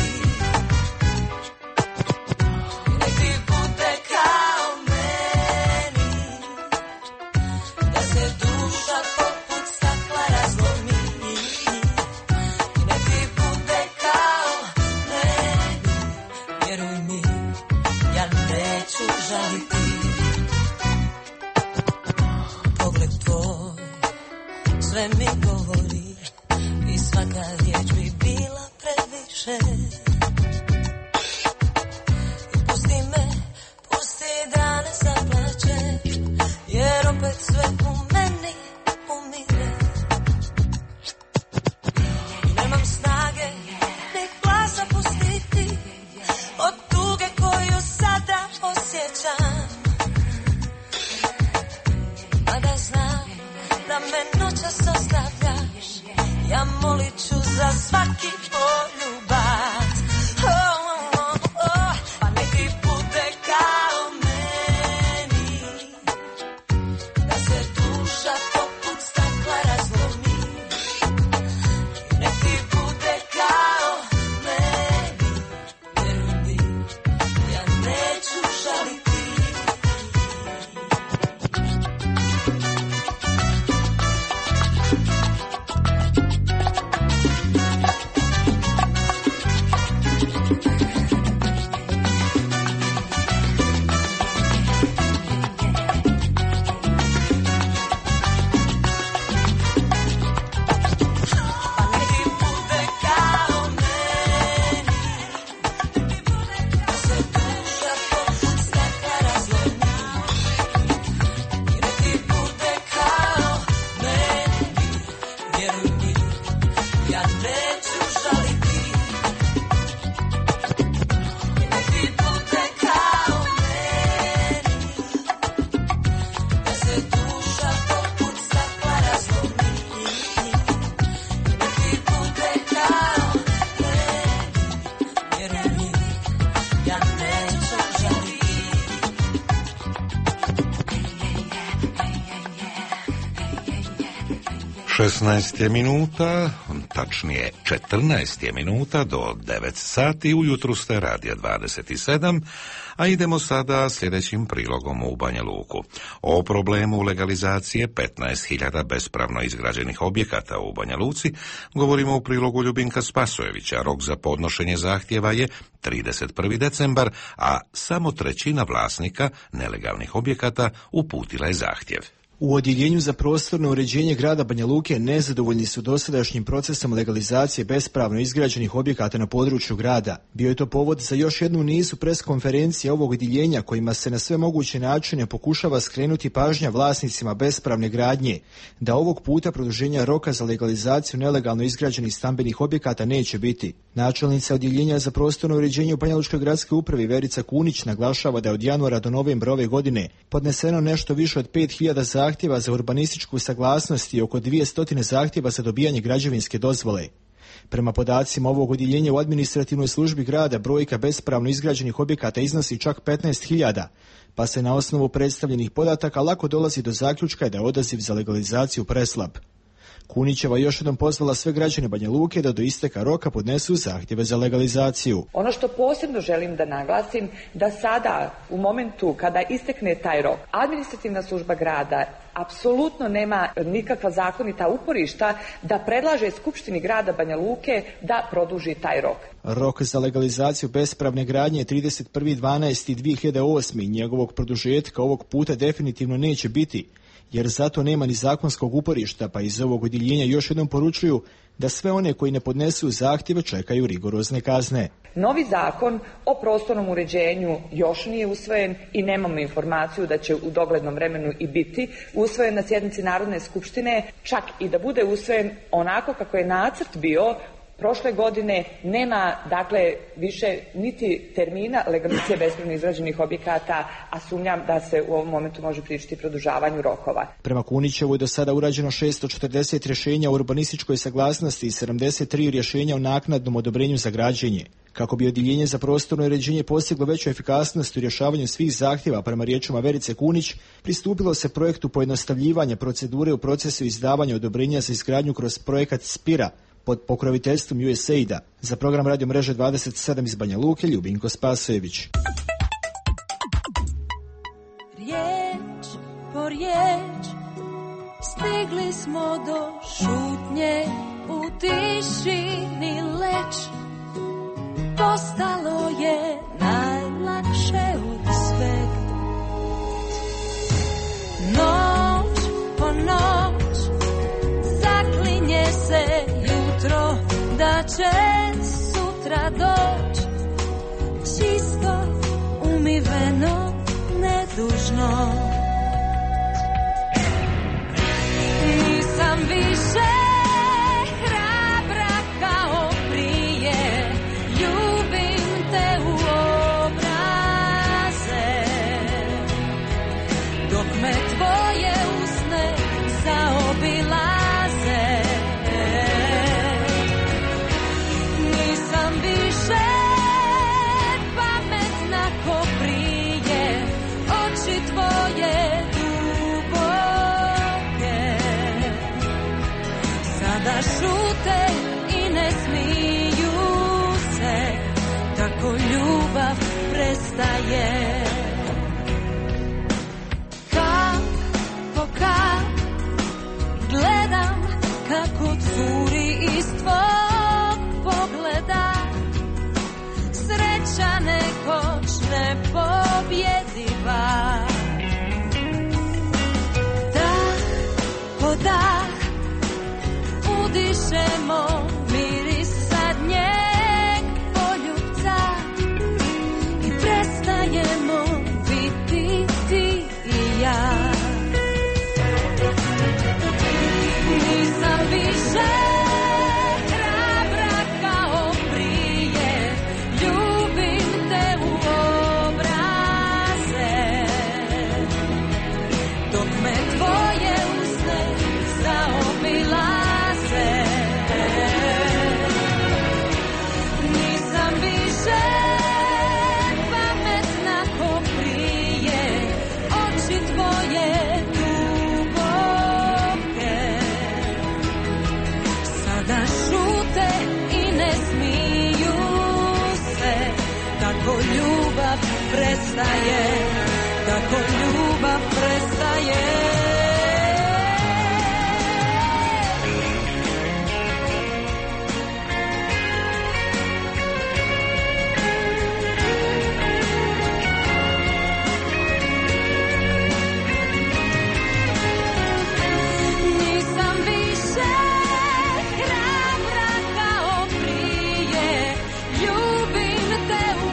Speaker 9: Pogled tvoj sve mi govori i svaka riječ bi bila previše. Pusti me, pusti da ne zaplačem, jer opet sve u meni umire. I nemam snage ni glasa pustiti od tuge koju sada osjećam. Mada znam da me noćas ostavlja, ja molit ću za svaki poljubac. Pa neki bude kao meni, da se duša poput stakla razlomi. Neki bude kao meni, vjeruj mi, ja neću žaliti.
Speaker 1: 16 je minuta, tačnije 14 je minuta do 9 sati, ujutru ste Radija 27, a idemo sada sljedećim prilogom u Banja Luku. O problemu legalizacije 15.000 bespravno izgrađenih objekata u Banja Luci govorimo u prilogu Ljubinka Spasojevića. Rok za podnošenje zahtjeva je 31. decembar, a samo trećina vlasnika nelegalnih objekata uputila je zahtjev.
Speaker 10: U Odjeljenju za prostorno uređenje grada Banja Luke nezadovoljni su dosadašnjim procesom legalizacije bespravno izgrađenih objekata na području grada. Bio je to povod za još jednu nizu preskonferencija ovog odjeljenja kojima se na sve moguće načine pokušava skrenuti pažnja vlasnicima bespravne gradnje, da ovog puta produženja roka za legalizaciju nelegalno izgrađenih stambenih objekata neće biti. Načelnica Odjeljenja za prostorno uređenje u Banja Lučkoj gradskoj upravi Verica Kunić naglašava da je od januara do novembra ove godine podneseno nešto više od 5.000 zahtjeva za urbanističku saglasnost i oko 200 zahtjeva za dobijanje građevinske dozvole. Prema podacima ovog odjeljenja u administrativnoj službi grada brojka bespravno izgrađenih objekata iznosi čak 15.000, pa se na osnovu predstavljenih podataka lako dolazi do zaključka da je odaziv za legalizaciju preslab. Kunićeva još jednom pozvala sve građane Banja Luke da do isteka roka podnesu zahtjeve za legalizaciju.
Speaker 11: Ono što posebno želim da naglasim, da sada u momentu kada istekne taj rok, administrativna služba grada apsolutno nema nikakva zakonita uporišta da predlaže Skupštini grada Banja Luke da produži taj rok.
Speaker 10: Rok za legalizaciju bespravne gradnje je 31.12.2008. i njegovog produžetka ovog puta definitivno neće biti, jer zato nema ni zakonskog uporišta, pa iz ovog odjeljenja još jednom poručuju da sve one koji ne podnesu zahtjeve čekaju rigorozne kazne.
Speaker 11: Novi zakon o prostornom uređenju još nije usvojen i nemamo informaciju da će u doglednom vremenu i biti usvojen na sjednici Narodne skupštine, čak i da bude usvojen onako kako je nacrt bio prošle godine, nema dakle više niti termina legalizacije bespravno izgrađenih objekata, a sumnjam da se u ovom momentu može pričati produžavanju rokova.
Speaker 10: Prema Kunićevu je do sada urađeno 640 rješenja o urbanističkoj saglasnosti i 73 rješenja o naknadnom odobrenju za građenje. Kako bi odjeljenje za prostorno uređenje postiglo veću efikasnost u rješavanju svih zahtjeva, prema riječima Verice Kunić, pristupilo se projektu pojednostavljivanja procedure u procesu izdavanja odobrenja za izgradnju kroz projekat SPIRA pod pokroviteljstvom USAID-a. Za program Radio mreže 27 iz Banja Luke, Ljubinko Spasojević.
Speaker 9: Riječ po riječ stigli smo do šutnje, u tišini leč postalo je najlakše od sveg. Noć po noć zaklinje se jutro da će sutra doć, čisto umiveno, nedužno. Nisam više hrabra kao prije, ljubim te u obraze, dok me tvoje usne zaobilaze. prestaje. Kap po kap gledam kako curi iz tvog pogleda. Sreća nekoć nepobjediva. Dah po dah udišemo miris zadnjeg poljubca i prestajemo biti ti i ja. Nisam više hrabra kao prije, ljubim te u obraze, dok me tvoje usne zaobilaze. Nisam više pametna ko prije, oči tvoje duboke sada šute i ne smiju se. Tako ljubav prestaje, tako ljubav prestaje. Nisam više hrabra kao prije, ljubim te u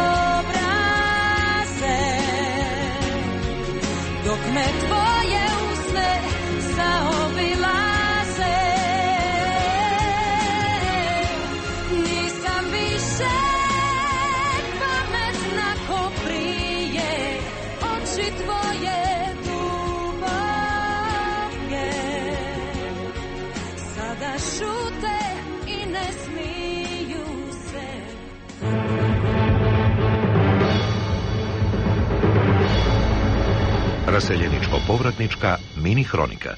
Speaker 9: obraze, dok me tvoje usne zaobilaze. Nisam više pametna ko prije, oči tvoje duboke sada šute i ne smiju se.
Speaker 1: Raseljeničko-povratnička mini hronika.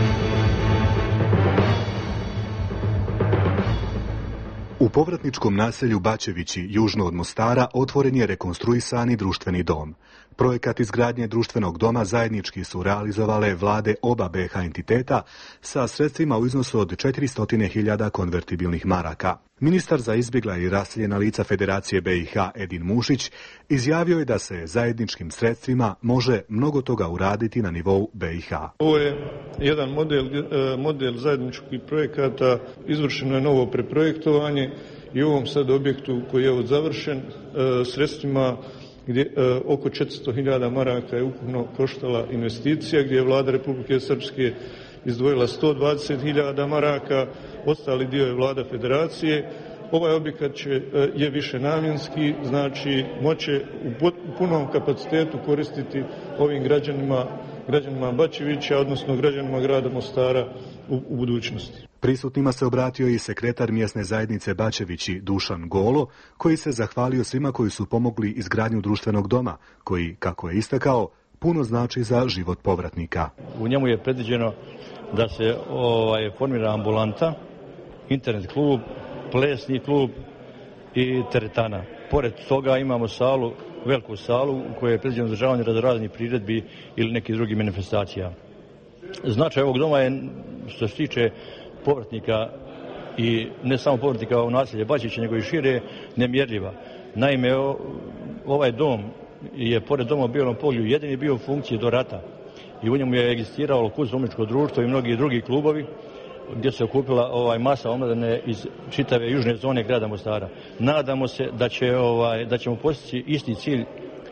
Speaker 12: U povratničkom naselju Bačevići, južno od Mostara, otvoren je rekonstruisani društveni dom. Projekat izgradnje društvenog doma zajednički su realizovale vlade oba BiH entiteta sa sredstvima u iznosu od 400.000 konvertibilnih maraka. Ministar za izbjegla i raseljena lica Federacije BiH Edin Mušić izjavio je da se zajedničkim sredstvima može mnogo toga uraditi na nivou BiH.
Speaker 13: Ovo je jedan model zajedničkih projekata, izvršeno je novo preprojektovanje i u ovom sad objektu koji je završen sredstvima gdje oko 400.000 maraka je ukupno koštala investicija, gdje je vlada Republike Srpske izdvojila 120.000 maraka, ostali dio je vlada Federacije. Ovaj objekat je višenamjenski, znači moće u punom kapacitetu koristiti ovim građanima Bačevića, odnosno građanima grada Mostara u budućnosti.
Speaker 12: Prisutnima se obratio i sekretar mjesne zajednice Bačevići Dušan Golo, koji se zahvalio svima koji su pomogli izgradnju društvenog doma, koji, kako je istakao, puno znači za život povratnika.
Speaker 14: U njemu je predviđeno da se formira ambulanta, internet klub, plesni klub i teretana. Pored toga imamo salu, veliku salu u kojoj je predviđeno održavanje raznoraznih priredbi ili nekih drugih manifestacija. Značaj ovog doma je, što se tiče povratnika i ne samo povratnika u naselje Bačevića, nego i šire, nemjerljiva. Naime, ovaj dom je pored doma u Bijelom polju jedini bio u funkciji do rata i u njemu je egzistiralo kulturno-umjetničko društvo i mnogi drugi klubovi gdje se okupila masa omladine iz čitave južne zone grada Mostara. Nadamo se da ćemo postići isti cilj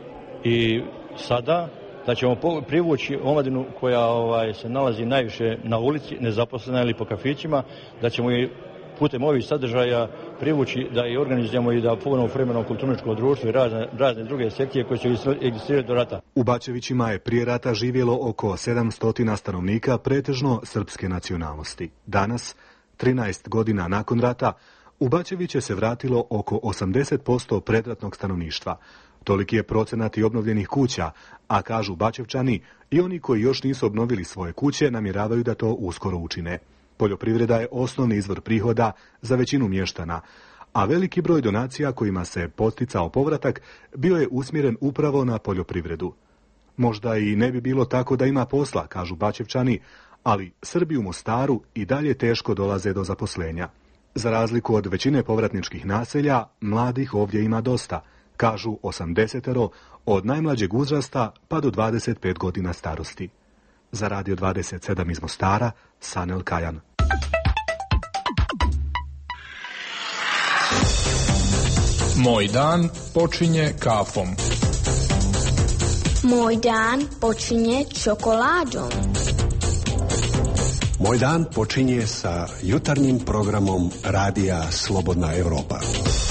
Speaker 14: i sada, da ćemo privući omladinu koja se nalazi najviše na ulici, nezaposlena ili po kafićima, da ćemo i putem ovih sadržaja privući da i organizujemo i da ponovno vremenom kulturno društvo i razne druge sekcije koje će egzistirati do rata.
Speaker 12: U Bačevićima je prije rata živjelo oko 700 stanovnika pretežno srpske nacionalnosti. Danas, 13 godina nakon rata, u Bačeviće se vratilo oko 80% predratnog stanovništva. Toliki je procenat i obnovljenih kuća, a kažu Bačevčani, i oni koji još nisu obnovili svoje kuće namjeravaju da to uskoro učine. Poljoprivreda je osnovni izvor prihoda za većinu mještana, a veliki broj donacija kojima se podsticao povratak bio je usmjeren upravo na poljoprivredu. Možda i ne bi bilo tako da ima posla, kažu Bačevčani, ali Srbi u Mostaru i dalje teško dolaze do zaposlenja. Za razliku od većine povratničkih naselja, mladih ovdje ima dosta, kažu 80 od najmlađeg uzrasta pa do 25 godina starosti. Za Radio 27 iz Mostara, Sanel Kajan.
Speaker 2: Moj dan počinje kafom.
Speaker 8: Moj dan počinje čokoladom.
Speaker 15: Moj dan počinje sa jutarnjim programom Radija Slobodna Evropa.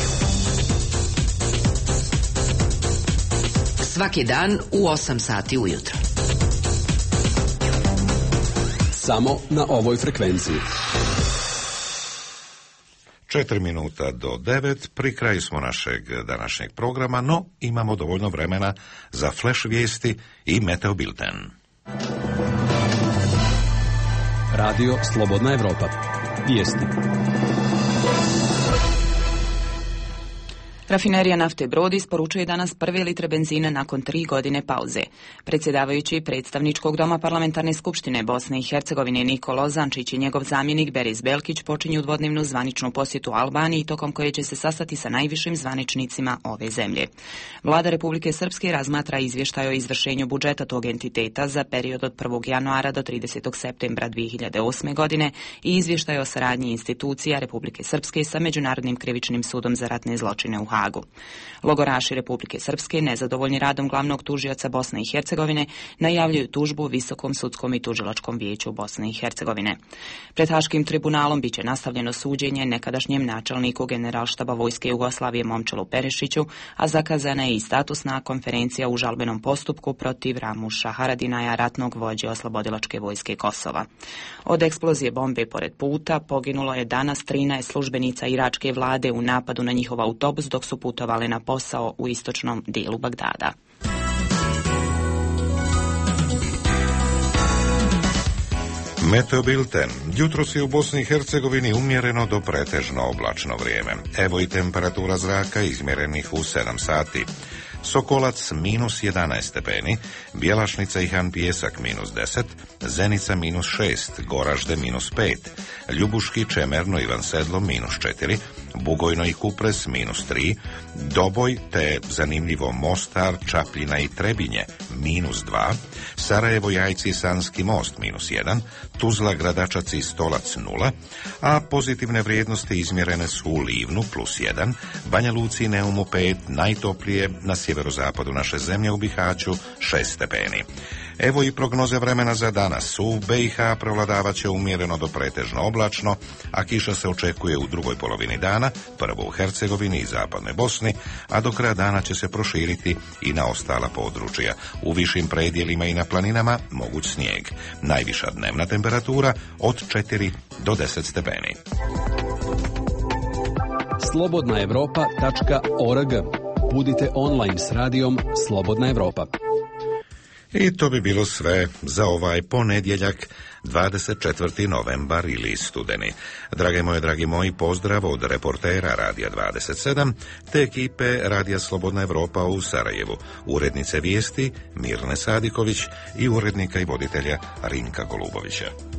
Speaker 16: Svaki dan u 8 sati ujutro.
Speaker 15: Samo na ovoj frekvenciji.
Speaker 1: 4 minuta do 9, pri kraju smo našeg današnjeg programa, no imamo dovoljno vremena za flash vijesti i meteo bilten.
Speaker 15: Radio Slobodna Evropa. Vijesti.
Speaker 3: Rafinerija nafte Brod isporučuje danas prve litre benzina nakon 3 godine pauze. Predsjedavajući predstavničkog doma Parlamentarne skupštine Bosne i Hercegovine Nikolo Zančić i njegov zamjenik Beris Belkić počinju dvodnevnu zvaničnu posjetu Albaniji, tokom koje će se sastati sa najvišim zvaničnicima ove zemlje. Vlada Republike Srpske razmatra izvještaj o izvršenju budžeta tog entiteta za period od 1. januara do 30. septembra 2008. godine i izvještaj o saradnji institucija Republike Srpske sa Međunarodnim krivičnim sudom za ratne zločine u Hagu. Logoraši Republike Srpske, nezadovoljni radom glavnog tužioca Bosne i Hercegovine, najavljuju tužbu Visokom sudskom i tužilačkom vijeću Bosne i Hercegovine. Pred Haškim tribunalom biće nastavljeno suđenje nekadašnjem načelniku Generalštaba Vojske Jugoslavije Momčilu Perešiću, a zakazana je i statusna konferencija u žalbenom postupku protiv Ramuša Haradinaja, ratnog vođe Oslobodilačke vojske Kosova. Od eksplozije bombe pored puta poginulo je danas 13 službenica iračke vlade u napadu na njihov autobus dok su putovali na posao u istočnom dijelu Bagdada.
Speaker 1: Meteo bilten. Jutros je u Bosni i Hercegovini umjereno do pretežno oblačno vrijeme. Evo i temperatura zraka izmjerenih u 7 sati. Sokolac minus 11 stepeni, Bjelašnica i Han Pijesak minus 10, Zenica minus 6, Goražde minus 5, Ljubuški, Čemerno, Ivan Sedlo minus 4, Bugojno i Kupres minus 3, Doboj te zanimljivo Mostar, Čapljina i Trebinje minus 2, Sarajevo, Jajci i Sanski most minus 1, Tuzla, Gradačac i Stolac 0, a pozitivne vrijednosti izmjerene su u Livnu plus 1, Banja Luci i Neumu 5, najtoplije na sjeverozapadu naše zemlje u Bihaću 6 stepeni. Evo i prognoze vremena za danas. U BiH prevladavat će umjereno do pretežno oblačno, a kiša se očekuje u drugoj polovini dana, prvo u Hercegovini i zapadnoj Bosni, a do kraja dana će se proširiti i na ostala područja. U višim predjelima i na planinama moguć snijeg. Najviša dnevna temperatura od 4 do 10 stepeni.
Speaker 15: slobodnaevropa.org. Budite online s radijom Slobodna Evropa.
Speaker 1: I to bi bilo sve za ovaj ponedjeljak, 24. novembar ili studeni. Dragi moji, pozdrav od reportera Radija 27 te ekipe Radija Slobodna Evropa u Sarajevu, urednice vijesti Mirne Sadiković i urednika i voditelja Rinka Golubovića.